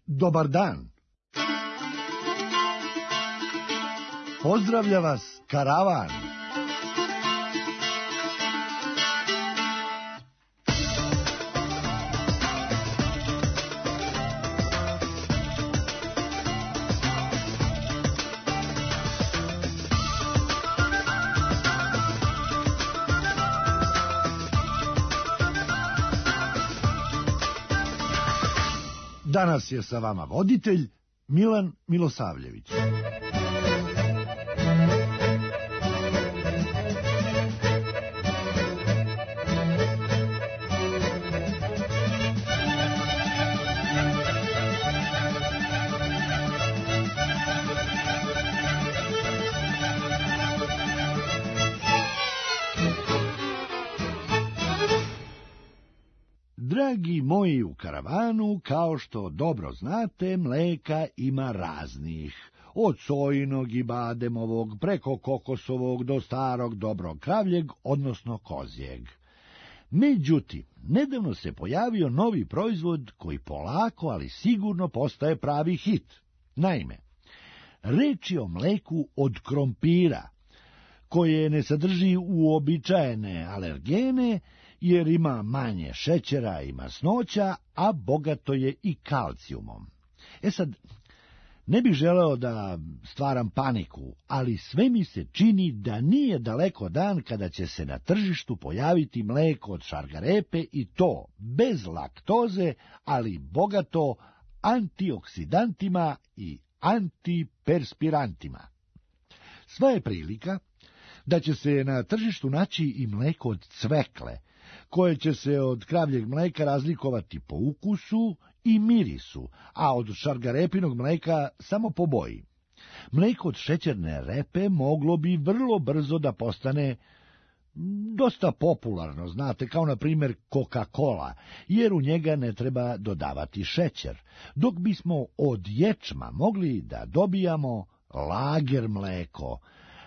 Dobar dan. Pozdravlja vas karavan. Danas je sa vama voditelj Milan Milosavljević. Dragi moji u karavanu, kao što dobro znate, mleka ima raznih, od sojinog i bademovog, preko kokosovog do starog dobrog kravljeg, odnosno kozjeg. Međutim, nedavno se pojavio novi proizvod koji polako, ali sigurno postaje pravi hit. Naime, reč je o mleku od krompira, koje ne sadrži uobičajene alergene, jer ima manje šećera i masnoća, a bogato je i kalcijumom. Sad, ne bih želeo da stvaram paniku, ali sve mi se čini da nije daleko dan kada će se na tržištu pojaviti mleko od šargarepe i to bez laktoze, ali bogato antioksidantima i antiperspirantima. Sva je prilika da će se na tržištu naći i mleko od cvekle, koje će se od kravljeg mleka razlikovati po ukusu i mirisu, a od šargarepinog mleka samo po boji. Mleko od šećerne repe moglo bi vrlo brzo da postane dosta popularno, znate, kao na primjer Coca-Cola, jer u njega ne treba dodavati šećer, dok bismo od ječma mogli da dobijamo lager mleko,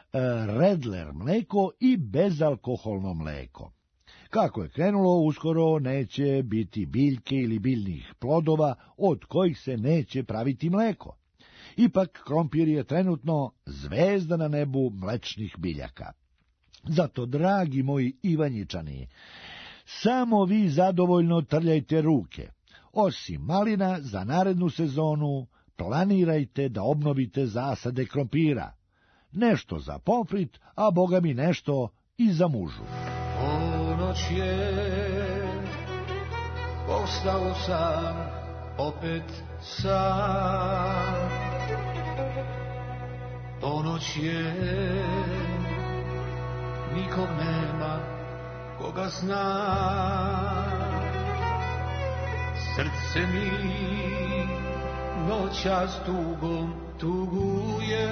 redler mleko i bezalkoholno mleko. Kako je krenulo, uskoro neće biti biljke ili biljnih plodova od kojih se neće praviti mleko. Ipak krompir je trenutno zvezda na nebu mlečnih biljaka. Zato, dragi moji Ivanjičani, samo vi zadovoljno trljajte ruke. Osim malina, za narednu sezonu planirajte da obnovite zasade krompira. Nešto za pomfrit, a boga mi nešto i za mužu. Ponoć je, ostao sam, opet sam. Ponoć je, nikog nema, koga zna. Srce mi noćas tugom tuguje,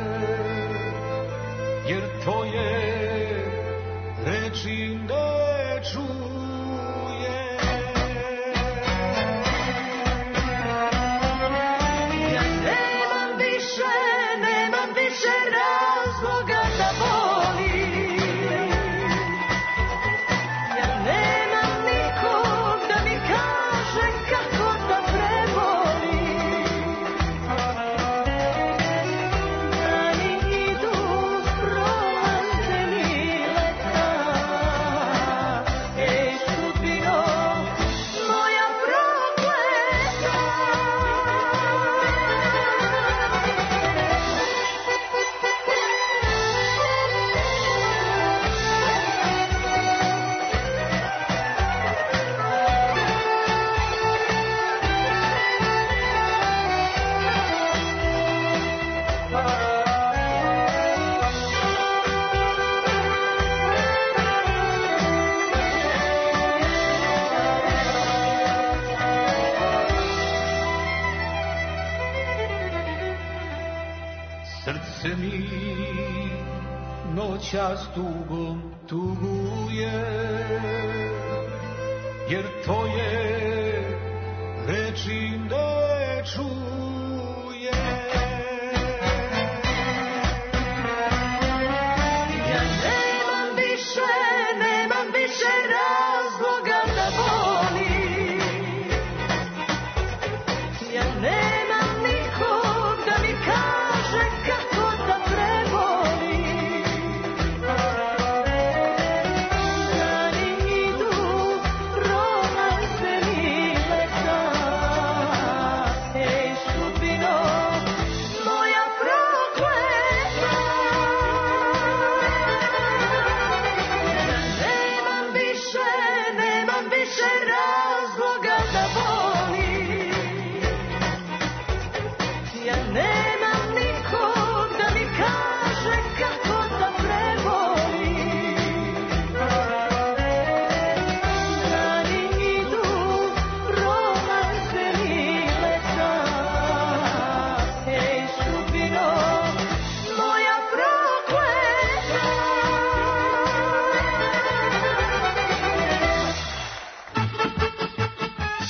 jer tvoje reči ne čuje. Ja nemam više razloga da volim. Ja nemam nikog da mi kaže kako da prevolim. Dani idu prolaze mi leta. Ej, sudbino moja prokleta. Srce mi noćas tugom tuguje, jer tvoje reči ne čuje. Ja nemam više razloga da volim. Ja nemam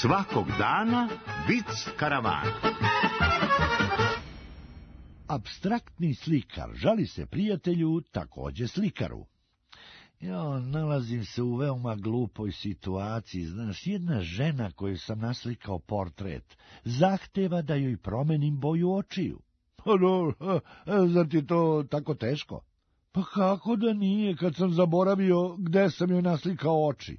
Svakog dana vic karavana. Apstraktni slikar žali se prijatelju, takođe slikaru. Nalazim se u veoma glupoj situaciji. Znaš, jedna žena koju sam naslikao portret zahteva da joj promenim boju očiju. Zar ti to tako teško? Pa kako da nije, kad sam zaboravio gde sam joj naslikao oči.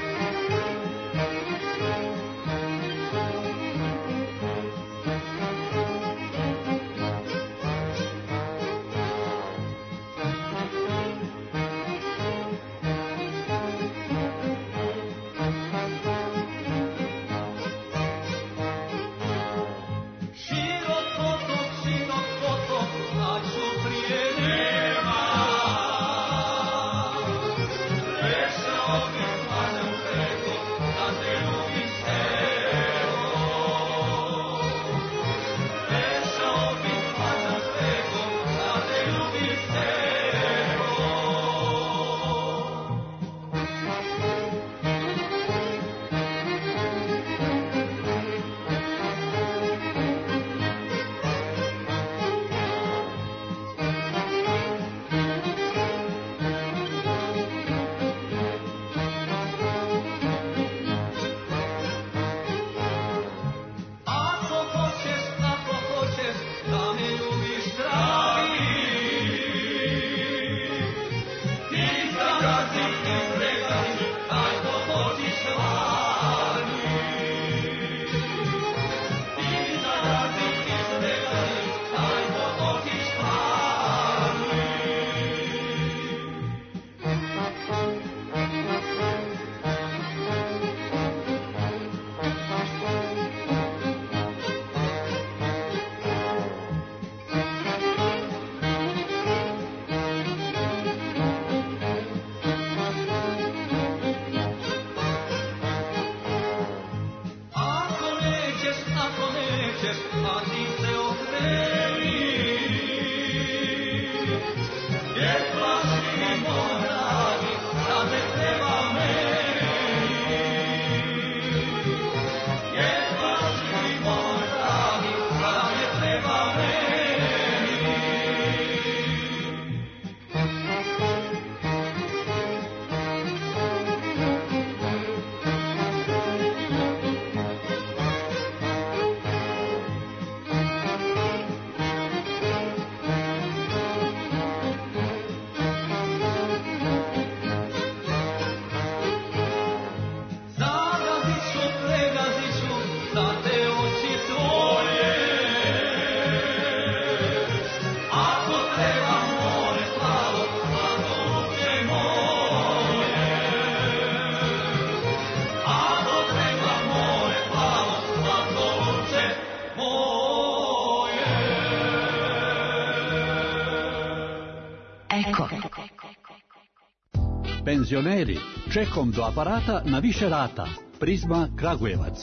Penzioneri, čekom do aparata na više rata. Prizma Kragujevac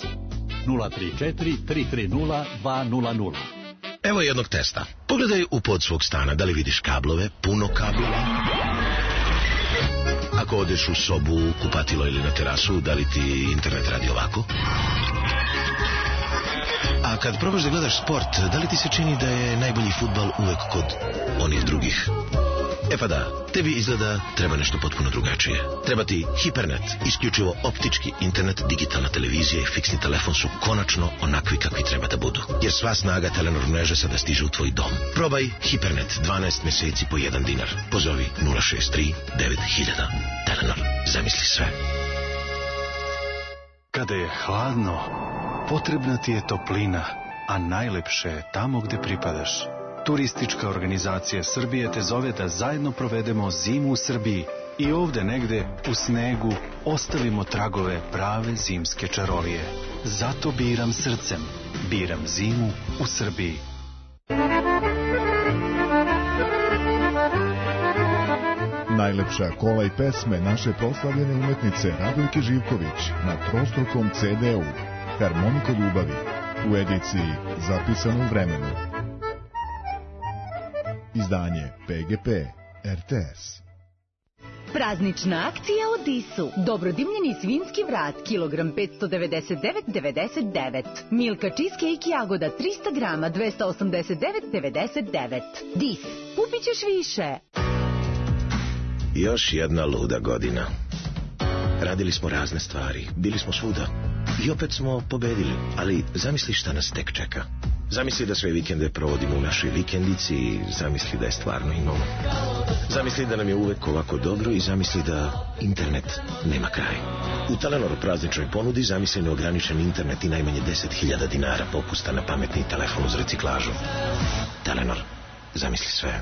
034 330 200. Evo jednog testa. Pogledaj u pod svog stana, da li vidiš kablove, puno kablova? Ako odeš u sobu, kupatilo ili na terasu, da li ti internet radi ovako? A kad probaš da gledaš sport, da li ti se čini da je najbolji fudbal uvek kod onih drugih? E pa da, tebi izgleda treba nešto potpuno drugačije. Treba ti Hipernet, isključivo optički internet, digitalna televizija i fiksni telefon su konačno onakvi kakvi treba da budu. Jer sva snaga Telenor mreže sada stiže u tvoj dom. Probaj Hipernet, 12 meseci po $1. Pozovi 063 9000. Telenor, zamisli sve. Kada je hladno, potrebna ti je toplina, a najlepše je tamo gde pripadaš. Turistička organizacija Srbije te zove da zajedno provedemo zimu u Srbiji i ovde negde u snegu ostavimo tragove prave zimske čarolije. Zato biram srcem, biram zimu u Srbiji. Najlepša kola i pesme naše proslavljene umetnice Radojke Živković na trostrukom CD-u Harmoniko ljubavi u ediciji Zapisano u vremenu. Izdanje PGP RTS. Praznična akcija u Disu. Dobrodimljeni svinjski vrat, kilogram 599,99. Milka cheesecake jagoda 300 grama 289,99. Dis, kupit ćeš više. Još jedna luda godina. Radili smo razne stvari, bili smo svuda. I opet smo pobedili, ali zamisli šta nas tek čeka. Zamisli da sve vikende provodimo u našoj vikendici i zamisli da je stvarno imamo. Zamisli da nam je uvek ovako dobro i zamisli da internet nema kraj. U Telenoru prazničnoj ponudi zamisli neograničen internet i najmanje 10.000 dinara popusta na pametni telefon uz reciklažu. Telenor, zamisli sve.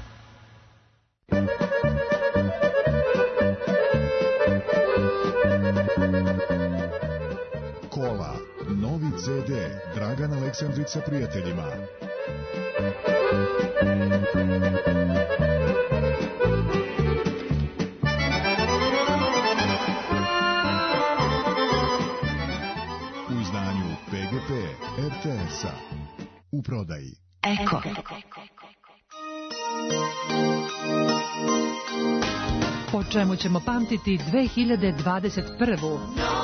Kola, novi CD, Dragan Aleksandrić sa prijateljima. U izdanju PGP RTS-a. U prodaji Eko. Po čemu ćemo pamtiti 2021.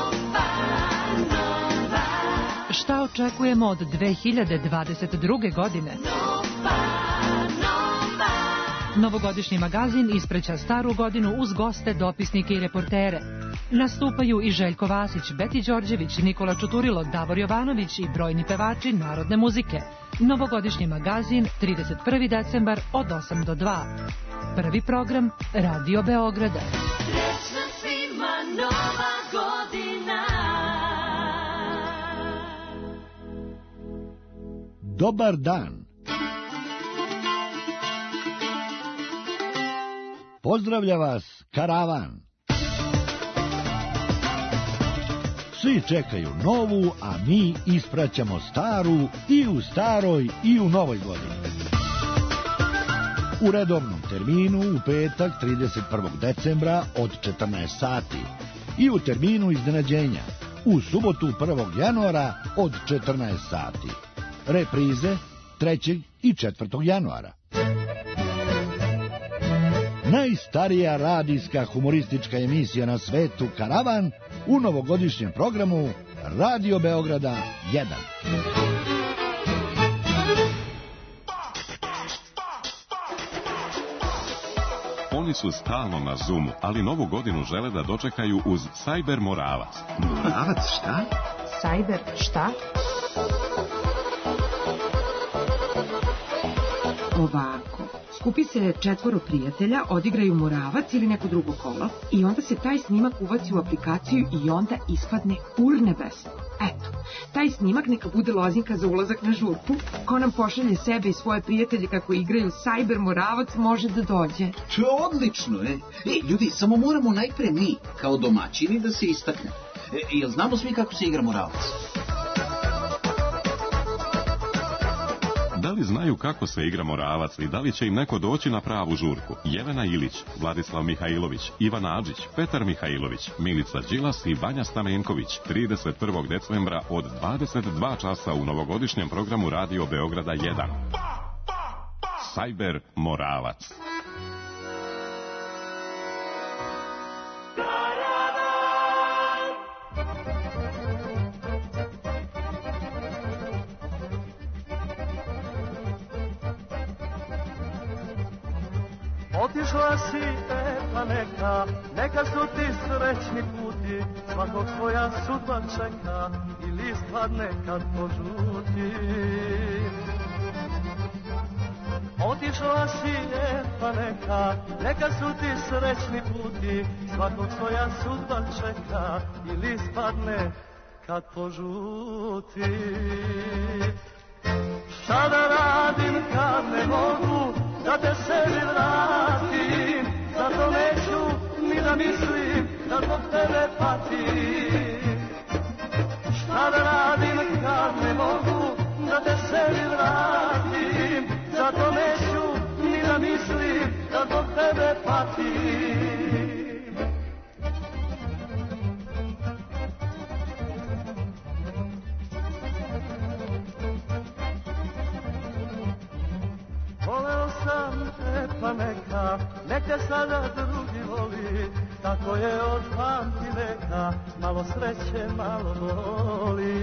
Šta očekujemo od 2022. godine? Novogodišnji magazin ispreća staru godinu uz goste, dopisnike i reportere. Nastupaju i Željko Vasić, Beti Đorđević, Nikola Čuturilo, Davor Jovanović i brojni pevači narodne muzike. Novogodišnji magazin 31. decembar od 8 do 2. Prvi program Radio Beograda. Srećna svima nova godina. Dobar dan. Pozdravlja vas Karavan. Svi čekaju novu, a mi ispraćamo staru i u staroj i u novoj godini. U redovnom terminu u petak 31. decembra od 14 sati i u terminu iznenađenja u subotu 1. januara od 14 sati. Reprize 3. i 4. januara. Najstarija radijska humoristička emisija na svetu Karavan u novogodišnjem programu Radio Beograda 1. Oni su stalno na Zoomu, ali novu godinu žele da dočekaju uz Cyber Moravac. Moravac šta? Cyber šta? Ovako, skupi se 4 prijatelja, odigraju Moravac ili neko drugo kolo i onda se taj snimak ubaci u aplikaciju i onda ispadne urnebesno. Eto, taj snimak neka bude lozinka za ulazak na žurku. Ko nam pošalje sebe i svoje prijatelje kako igraju Cyber Moravac može da dođe. To je odlično, ljudi, samo moramo najpre mi, kao domaćini, da se istaknemo. Jel znamo svi kako se igra Moravac? Da li znaju kako se igra Moravac i da li će im neko doći na pravu žurku? Jelena Ilić, Vladislav Mihajlović, Ivan Adžić, Petar Mihajlović, Milica Đilas i Vanja Stamenković 31. decembra od 22 časa u novogodišnjem programu Radio Beograda 1. Cyber Moravac. Otišla si, pa neka su ti srećni puti, svakog svoja sudba čeka i list padne kad požuti. Otišla si, pa neka su ti srećni puti, svakog svoja sudba čeka i list padne kad požuti. Šta da radim kad ne mogu da te sebi vratim, zato neću ni da mislim da zbog tebe patim. Šta da radim kad ne mogu da te sebi vratim, zato neću ni da mislim da zbog tebe patim. Voleo sam te pa neka sada drugi voli, tako je od pamti veka, malo sreće, malo boli.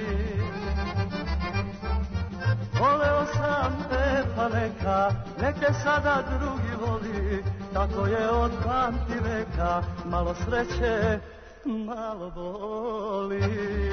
Voleo sam te pa neke sada drugi voli, tako je od pamti veka, malo sreće, malo boli.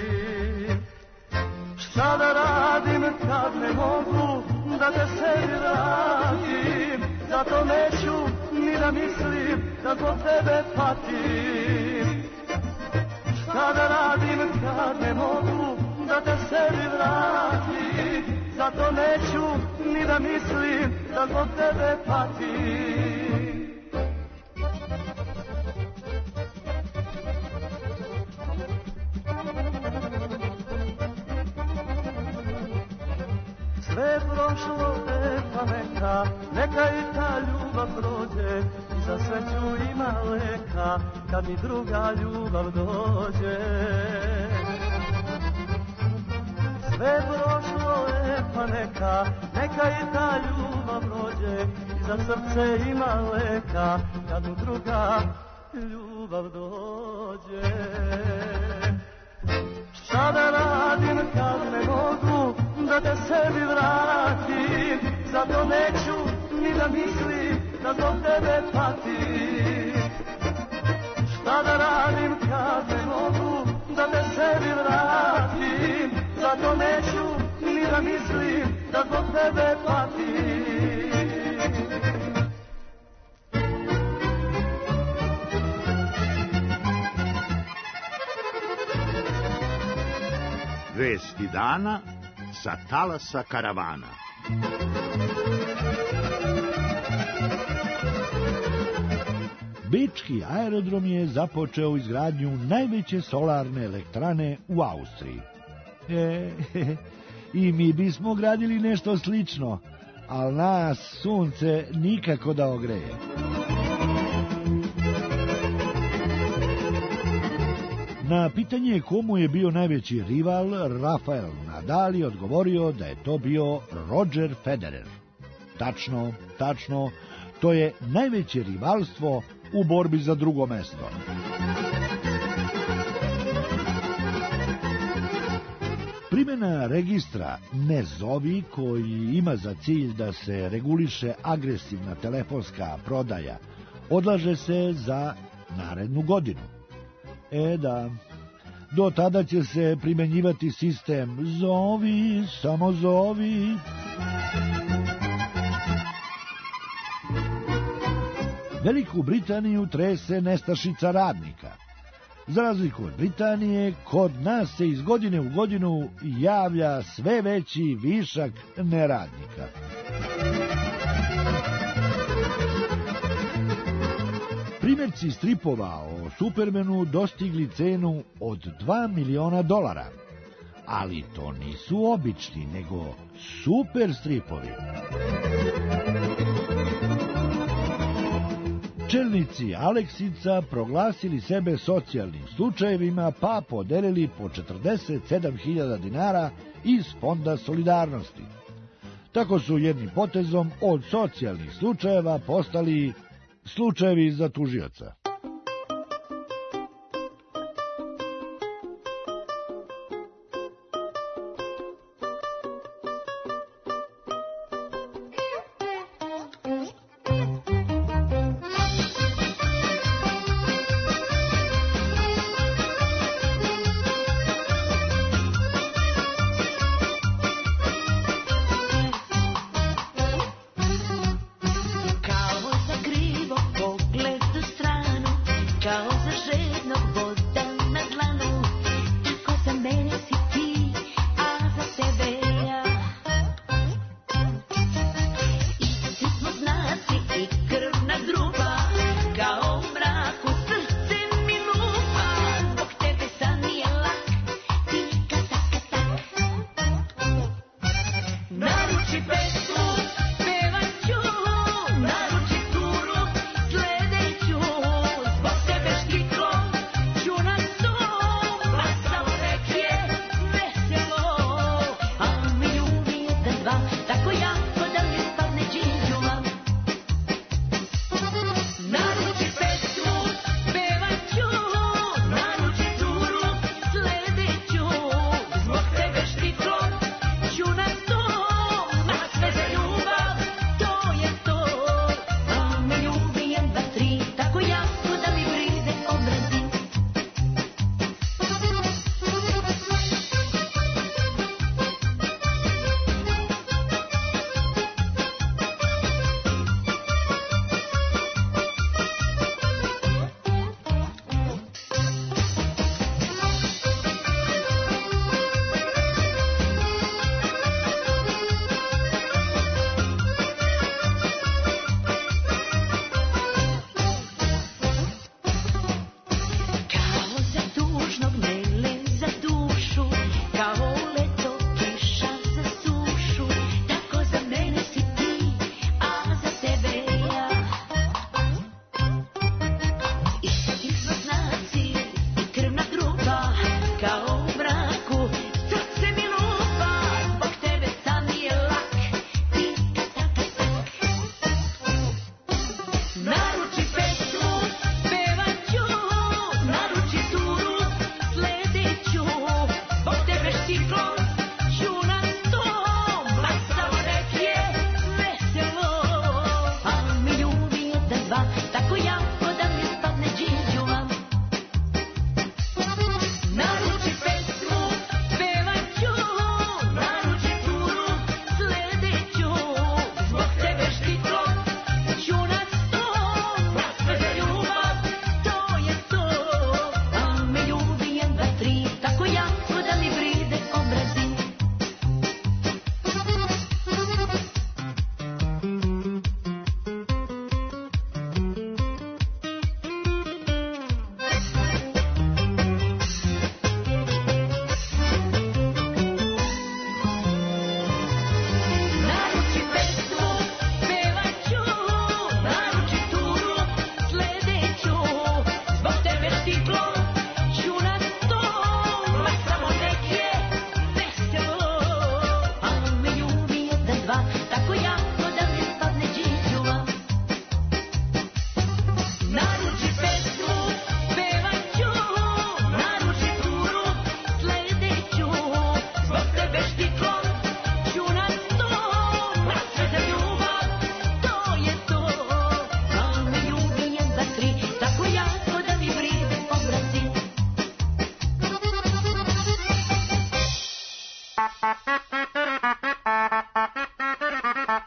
Šta da radim kad ne mogu da te sebi vratim, zato neću ni da mislim da zbog tebe patim. Šta da radim kad ne mogu da te sebi vratim, zato neću ni da mislim da zbog tebe patim. Sve prošlo pa neka i ta ljubav prođe, i za sreću ima leka, kad mi druga ljubav dođe. Sve prošlo pa neka i ta ljubav prođe, i za srce ima leka, kad mi druga ljubav dođe. Šta da radim kad ne mogu da te sebi vratim, zato neću ni da mislim da zbog tebe patim. Šta da radim kad ne mogu da te sebi vratim, zato neću ni da mislim da zbog tebe patim. Vesti dana sa talasa karavana. Bečki aerodrom je započeo izgradnju najveće solarne elektrane u Austriji. I mi bismo gradili nešto slično, ali nas sunce nikako da ogreje. Na pitanje komu je bio najveći rival, Rafael Nadal je odgovorio da je to bio Roger Federer. Tačno, to je najveće rivalstvo u borbi za drugo mesto. Primjena registra Ne zovi, koji ima za cilj da se reguliše agresivna telefonska prodaja, odlaže se za narednu godinu. Da, do tada će se primjenjivati sistem zovi, samo zovi. Veliku Britaniju trese nestašica radnika. Za razliku od Britanije, kod nas se iz godine u godinu javlja sve veći višak neradnika. Primjerci stripova o Supermanu dostigli cenu od $2 miliona, ali to nisu obični, nego super stripovi. Čelnici Aleksica proglasili sebe socijalnim slučajevima, pa podelili po 47.000 dinara iz Fonda solidarnosti. Tako su jednim potezom od socijalnih slučajeva postali slučajevi za tužioca. Kao za krivo pogled strane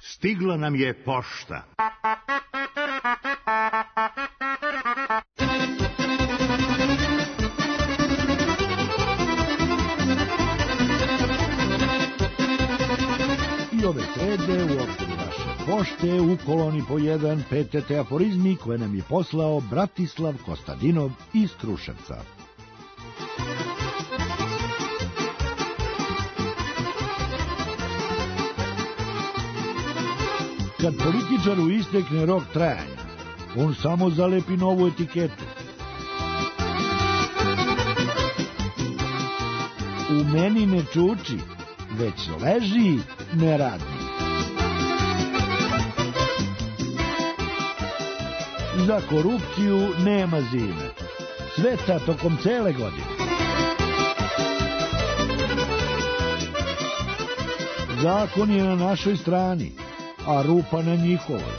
Stigla nam je pošta. I ove srede u okviru naše pošte u koloni po 1 PTT aforizmi koje nam je poslao Bratislav Kostadinov iz Kruševca. Kad političaru istekne rok trajanja, on samo zalepi novu etiketu. U meni ne čuči, već leži neradnik. Za korupciju nema zime, sveta tokom cele godine. Zakon je na našoj strani, a rupa na njihovoj.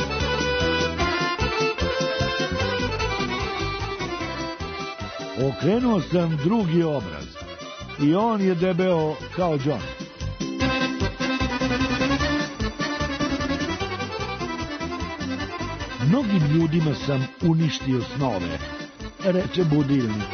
Okrenuo sam drugi obraz i on je debeo kao đon. Mnogim ljudima sam uništio snove, reče budilnik.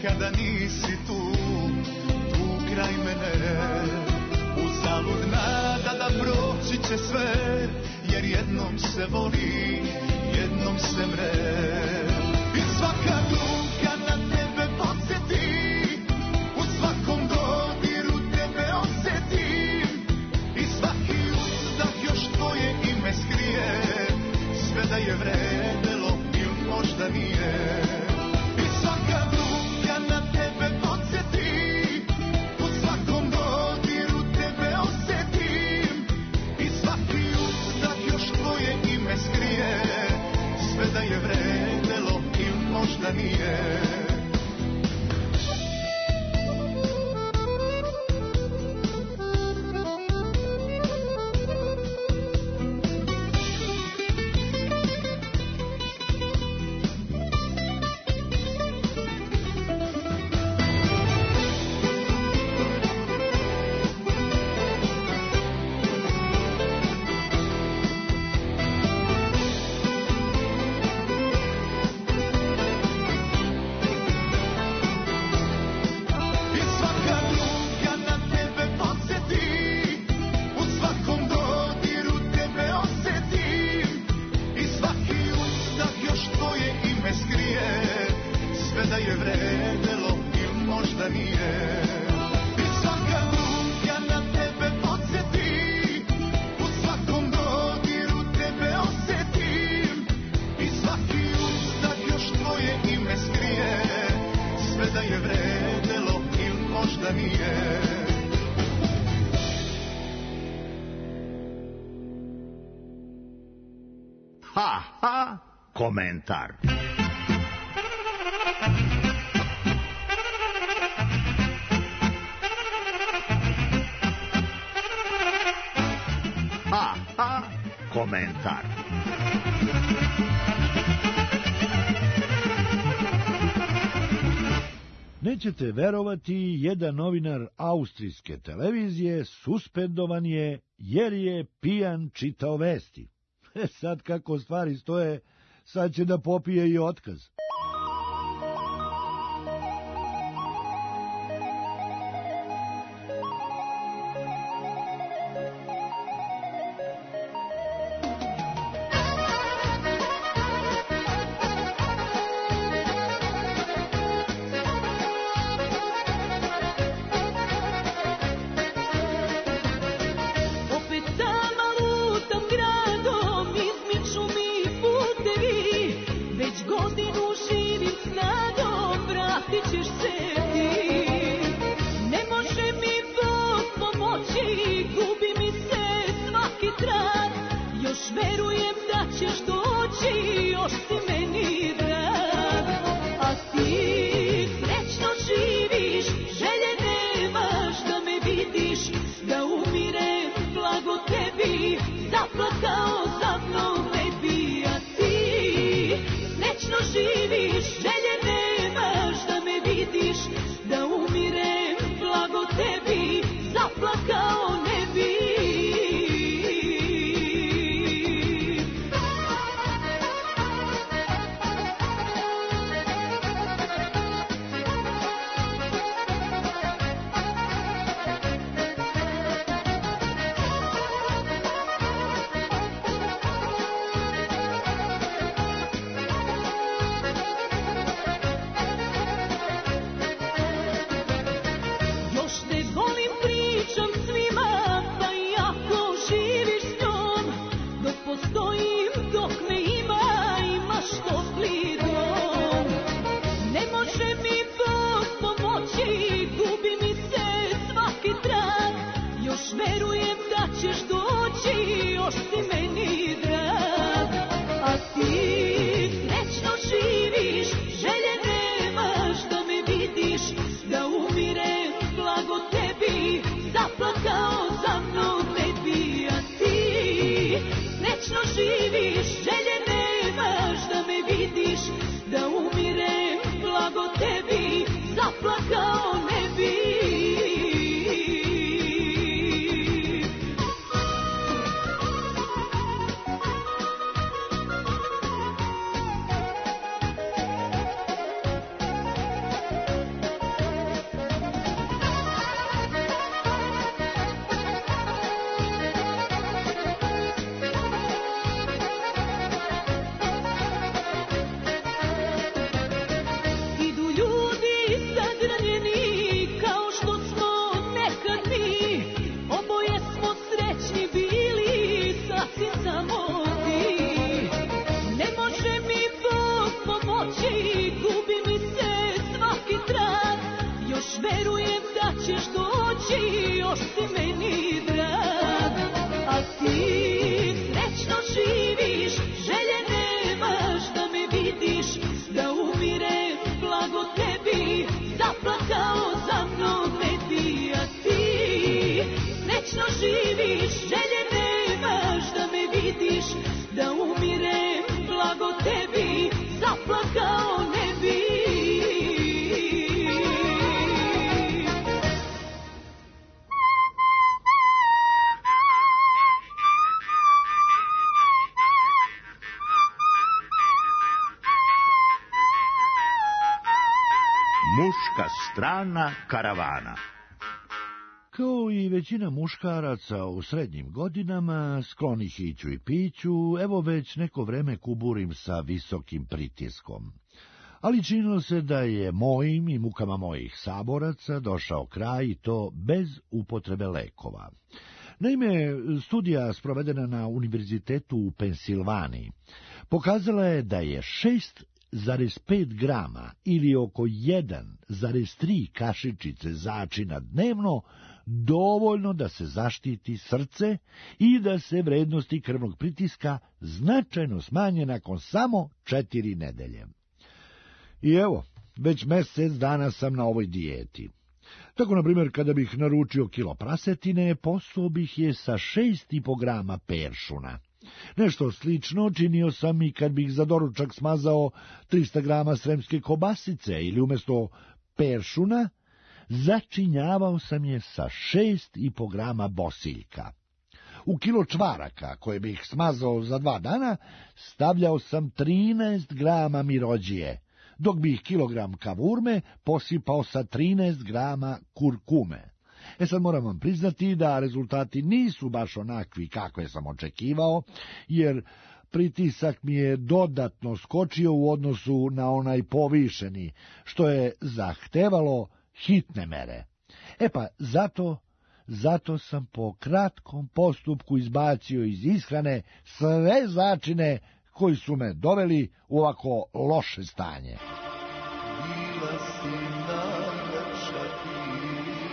kada nisi tu kraj mene. Uzalud nada da proći će sve, jer jednom se voli, jednom se mre. I svaka ruka na tebe podsjeti, u svakom dodiru tebe osjetim, i svaki uzdah još tvoje ime skrije, sve da je vredelo ili možda nije. I svaka ruka na tebe podsjeti, u svakom dodiru tebe osjetim, i svaki uzdah još tvoje ime skrije, sve da je vredelo ili možda nije. Komentar. Komentar. Nećete verovati, jedan novinar austrijske televizije suspendovan je jer je pijan čitao vesti. Sad kako stvari stoje, sad će da popije i otkaz. Živiš, želje nemaš da me vidiš. večno živiš, želje nemaš da me vidiš, da umirem blago tebi, zaplakao ne bi. Muška strana karavana. Kao i većina muškaraca u srednjim godinama, skloni hiću i piću, evo već neko vreme kuburim sa visokim pritiskom. Ali činilo se da je mojim i mukama mojih saboraca došao kraj i to bez upotrebe lekova. Naime, studija sprovedena na univerzitetu u Pensilvaniji pokazala je da je 6,5 grama ili oko 1,3 kašičice začina dnevno dovoljno da se zaštiti srce i da se vrednosti krvnog pritiska značajno smanje nakon samo 4 nedelje. I evo, već mjesec dana sam na ovoj dijeti. Tako, na primjer, kada bih naručio kilo prasetine, postao bih je sa 6,5 grama peršuna. Nešto slično činio sam i kad bih za doručak smazao 300 grama sremske kobasice ili umjesto peršuna začinjavao sam je sa 6,5 grama bosiljka. U kilo čvaraka koje bih smazao za 2 dana stavljao sam 13 grama mirođije, dok bih kilogram kavurme posipao sa 13 grama kurkume. Sad moram vam priznati da rezultati nisu baš onakvi kakve sam očekivao, jer pritisak mi je dodatno skočio u odnosu na onaj povišeni, što je zahtevalo hitne mere. Pa zato sam po kratkom postupku izbacio iz ishrane sve začine koji su me doveli u ovako loše stanje. Bila si najlepša ti,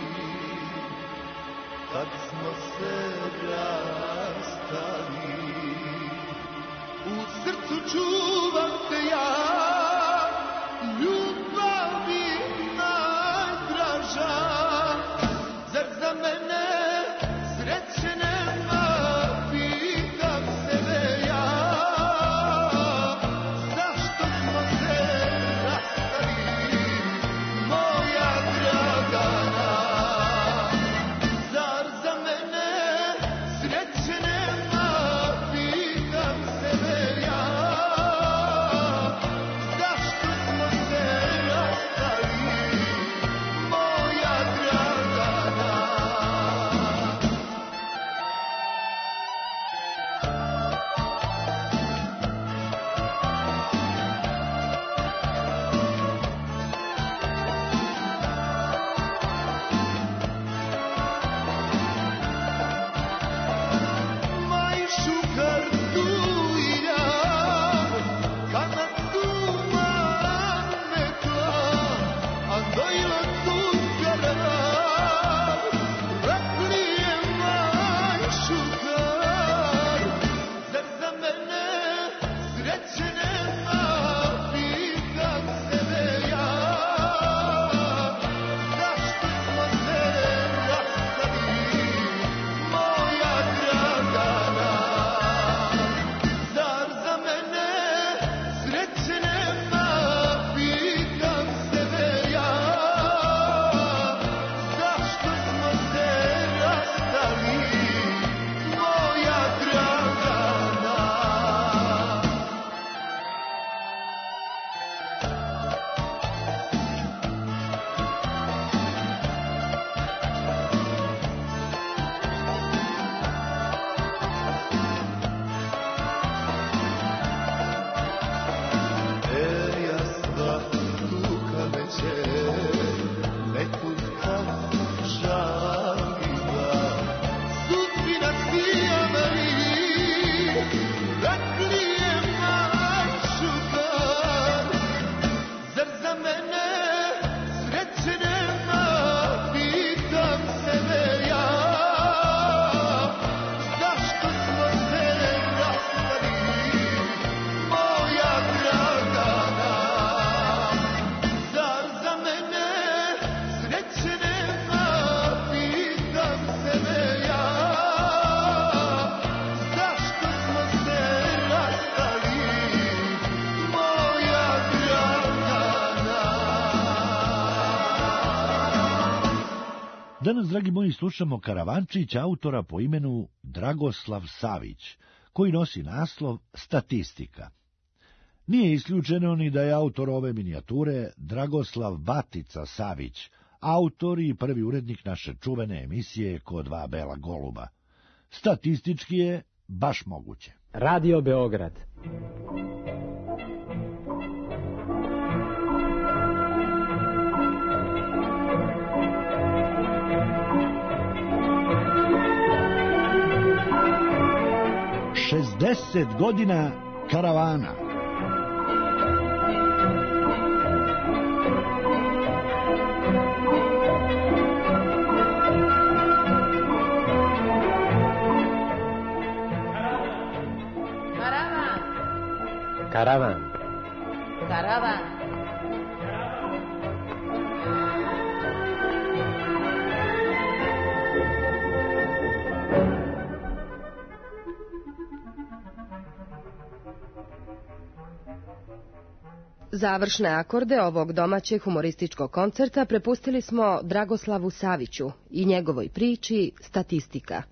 kad smo se rastali, u srcu čuvam te ja, ljubavi najdraža, zar za mene sreće nema, pitam sebe ja, zašto smo se rastali, moja Dragana, zar za mene sreće nema, pitam sebe ja, Danas, dragi moji, slušamo Karavančić autora po imenu Dragoslav Savić, koji nosi naslov Statistika. Nije isključeno ni da je autor ove minijature Dragoslav Batica Savić, autor i prvi urednik naše čuvene emisije Ko dva bela goluba. Statistički je baš moguće. Radio Beograd. Šezdeset godina karavana. Karavan. Karavan. Završne akorde ovog domaćeg humorističkog koncerta prepustili smo Dragoslavu Saviću i njegovoj priči Statistika.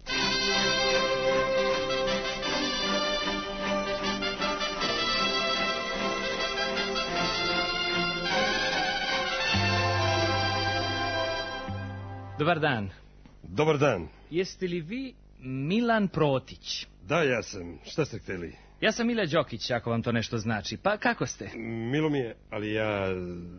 Dobar dan. Dobar dan. Jeste li vi Milan Protić? Da, ja sam. Šta ste htjeli? Ja sam Mile Đokić, ako vam to nešto znači. Pa kako ste? Milo mi je, ali ja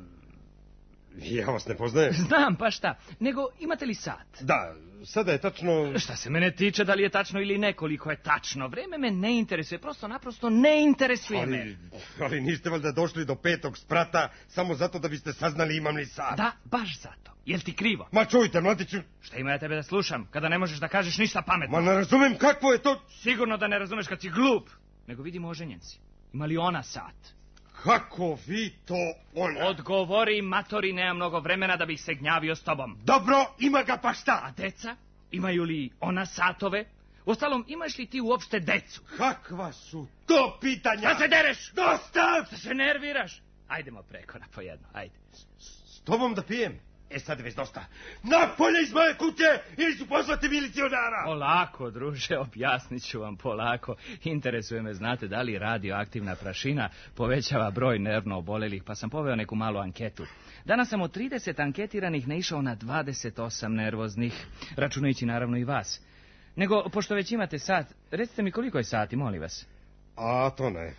vas ne poznajem. Znam, pa šta. Nego, imate li sat? Da, sada je tačno... Šta se mene tiče, da li je tačno ili ne, koliko je tačno. Vreme me ne interesuje, prosto naprosto ne interesuje me. Ali niste valjda došli do 5. sprata samo zato da biste saznali imam li sat? Da, baš zato. Jel ti krivo? Ma čujte, mladiću. Šta ima ja tebe da slušam, kada ne možeš da kažeš ništa pametno? Ma ne razumem kakvo je to... Sigurno da ne razumeš kad si glup. Nego vidimo oženjenci. Ima li ona sat? Kako vi to ona? Odgovori, matori, nema mnogo vremena da bih se gnjavio s tobom. Dobro, ima ga pa šta? A deca? Imaju li ona satove? Uostalom, imaš li ti uopšte decu? Kakva su to pitanja? Da se dereš! Dosta! Da se nerviraš? Ajdemo preko na po jedno, ajde. S tobom da pijem? Sad je već dosta. Napolje iz moje kuće ili ću poslati milicionara. Polako, druže, objasnit ću vam polako. Interesuje me, znate, da li radioaktivna prašina povećava broj nervno obolelih, pa sam poveo neku malu anketu. Danas sam od 30 anketiranih naišao na 28 nervoznih, računajući naravno i vas. Nego, pošto već imate sat, recite mi koliko je sati, molim vas. A to ne.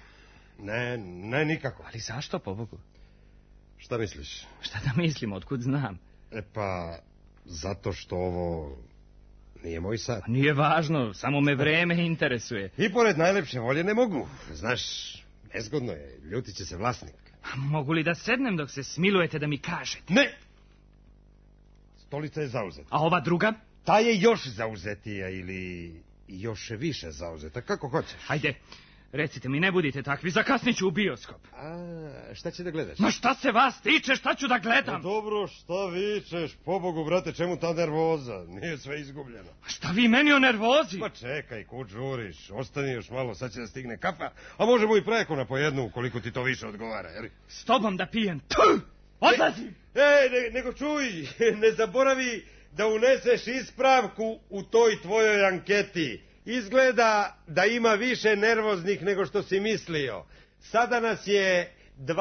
Ne nikako. Ali zašto, pobogu? Šta misliš? Šta da mislim, otkud znam? Pa, zato što ovo nije moj sat. Nije važno, samo me vreme interesuje. I pored najlepše volje ne mogu. Znaš, nezgodno je, ljutit će se vlasnik. A mogu li da sednem dok se smilujete da mi kažete? Ne! Stolica je zauzeta. A ova druga? Ta je još zauzetija ili još više zauzeta, kako hoćeš. Hajde. Recite mi, ne budite takvi, zakasnit ću u bioskop. A šta će da gledaš? Ma šta se vas tiče, šta ću da gledam? No dobro, šta vičeš, pobogu, brate, čemu ta nervoza? Nije sve izgubljeno. Šta vi meni o nervozi? Pa čekaj, kud žuriš, ostani još malo, sad će da stigne kafa, a možemo i preko na po jednu, ukoliko ti to više odgovara, jel? S tobom da pijem, odlazim! Nego čuj, ne zaboravi da uneseš ispravku u toj tvojoj anketi. Izgleda da ima više nervoznih nego što si mislio. Sada nas je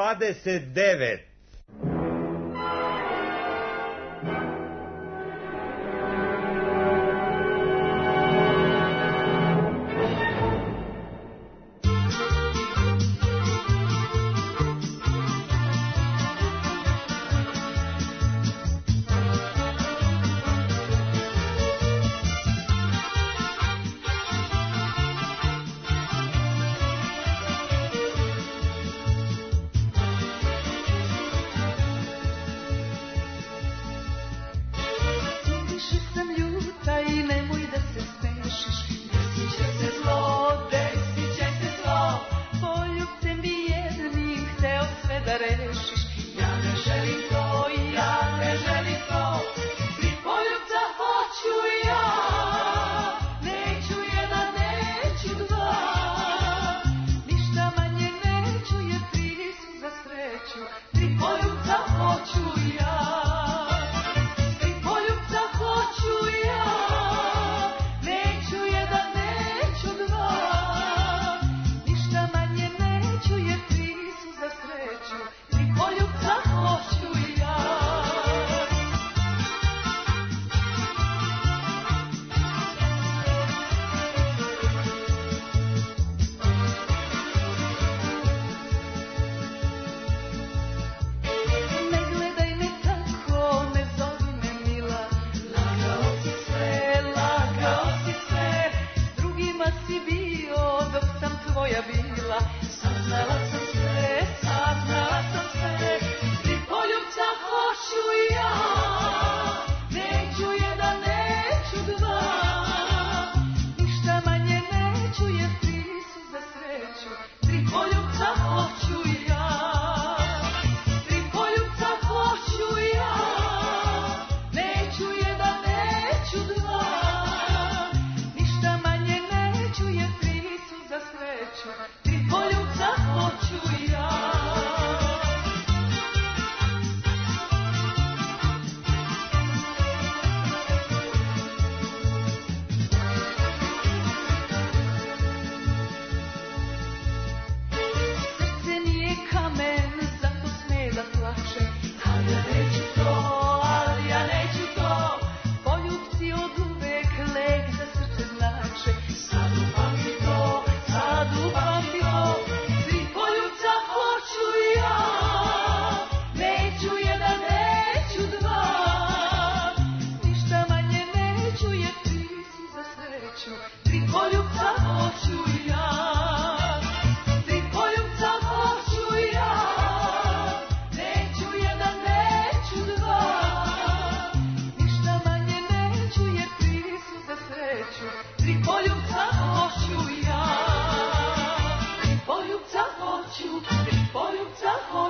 29.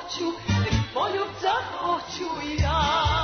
hoću, poljubca hoću i ja.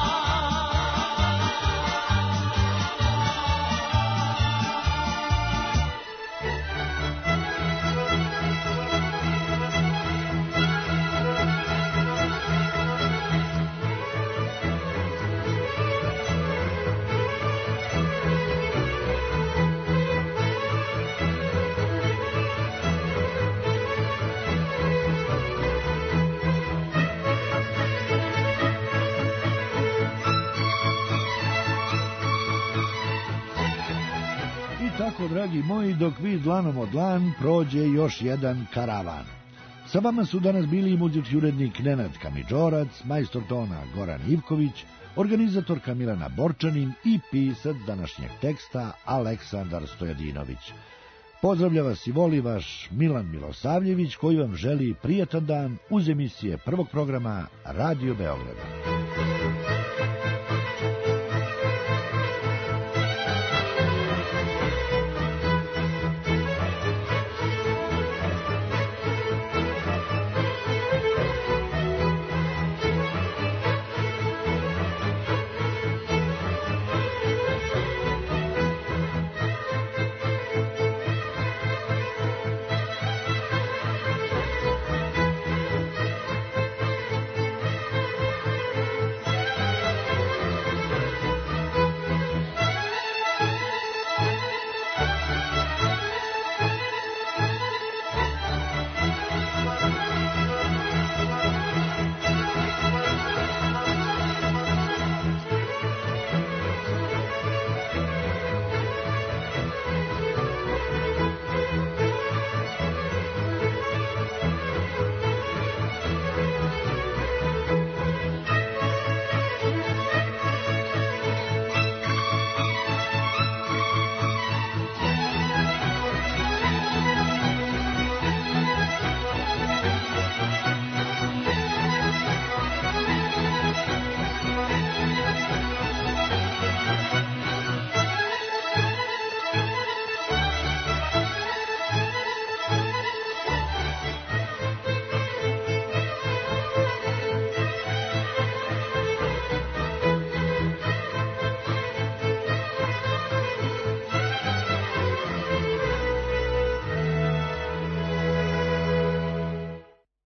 Tako, dragi moji, dok vi dlanom od dlan prođe još jedan karavan. Sa vama su danas bili i muzički urednik Nenad Kamidžorac, majstor tona Goran Ivković, organizatorka Milana Borčanin i pisac današnjeg teksta Aleksandar Stojadinović. Pozdravlja vas i voli vaš Milan Milosavljević, koji vam želi prijatan dan uz emisije prvog programa Radio Beograda.